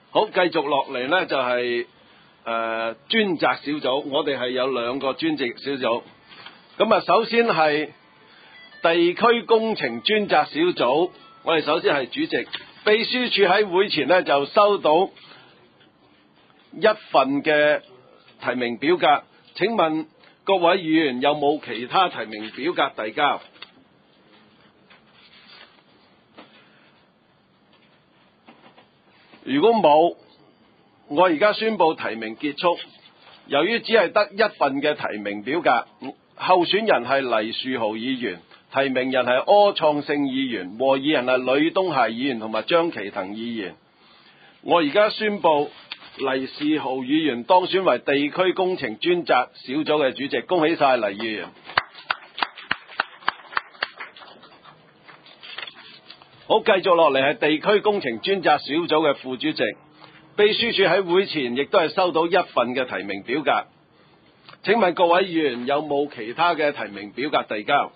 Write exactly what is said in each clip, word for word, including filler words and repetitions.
好，繼續落嚟呢，就係、是、誒、呃、專責小組，我哋係有兩個專責小組。咁啊，首先係地區工程專責小組，我哋首先係主席，秘書處喺會前呢，就收到一份嘅提名表格，請問各位議員有冇其他提名表格遞交？如果冇，我而家宣布提名結束。由於只係得一份嘅提名表格，候選人係黎樹豪議員，提名人係柯創盛議員，和議人係呂東孩議員同埋張其騰議員。我而家宣布黎樹豪議員當選為地區工程專責小組嘅主席，恭喜晒黎議員。好，繼續落嚟係地區工程專責小組嘅副主席。秘書處喺會前亦都係收到一份嘅提名表格，請問各位議員有冇其他嘅提名表格遞交？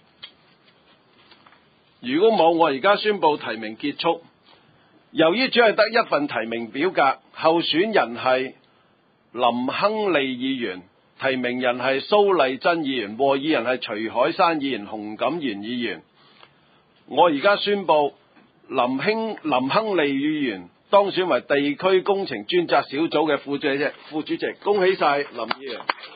如果冇，我而家宣布提名結束。由於只係得一份提名表格，候選人係林亨利議員，提名人係蘇麗珍議員，和議人係徐海山議員、洪錦元議員。我而家宣布林亨林亨利議員當選為地區工程專責小組嘅副主席，副主席，恭喜晒林議員。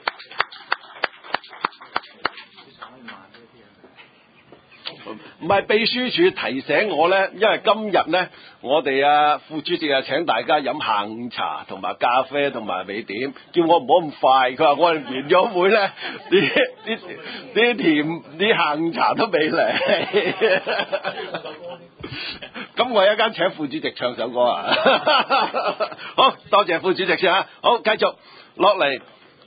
唔係秘書處提醒我呢，因為今日呢，我哋啊副主席啊請大家飲下午茶同埋咖啡同埋尾點，叫我唔好咁快。佢話我哋完咗會呢，啲啲啲甜啲下午茶都未嚟。咁我一陣間請副主席唱首歌啊！好多謝副主席先啊！好，繼續落嚟。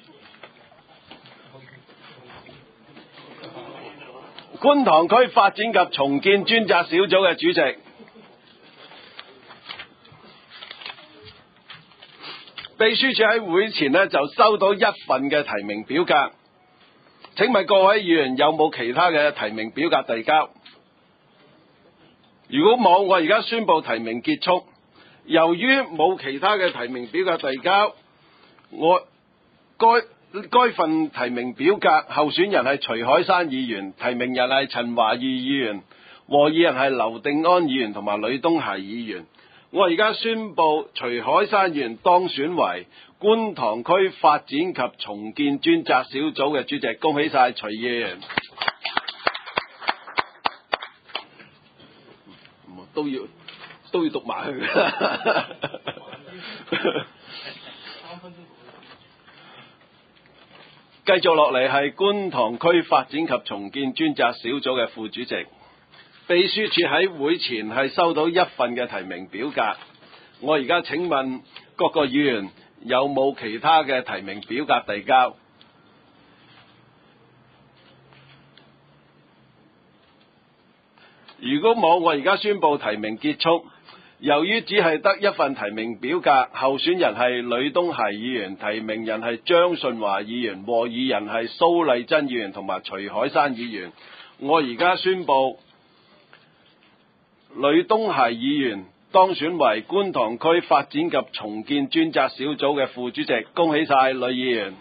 觀塘區發展及重建專責小組嘅主席，秘書處喺會前呢就收到一份嘅提名表格，請問各位議員有冇其他嘅提名表格遞交？如果冇，我而家宣布提名結束。由於冇其他嘅提名表格遞交，我該該份提名表格候選人係徐海山議員，提名人係陳華義議員，和議人係劉定安議員同埋呂東孩議員。我而家宣布徐海山議員當選為觀塘區發展及重建專責小組嘅主席，恭喜晒徐議員。都要都要讀埋去。繼續落嚟係觀塘區發展及重建專責小組嘅副主席。秘書處喺會前係收到一份嘅提名表格，我而家請問各個議員有冇其他嘅提名表格遞交？如果冇，我而家宣布提名結束。由於只係得一份提名表格，候選人係呂東孩議員，提名人係張順華議員，和議人係蘇麗珍議員同埋徐海山議員。我而家宣布呂東孩議員當選為觀塘區發展及重建專責小組嘅副主席，恭喜晒呂議員。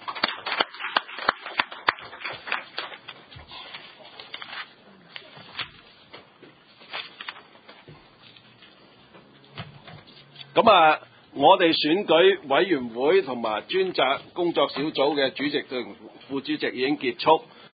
咁啊，我哋選舉委員會同埋專責工作小組嘅主席同副主席已經結束。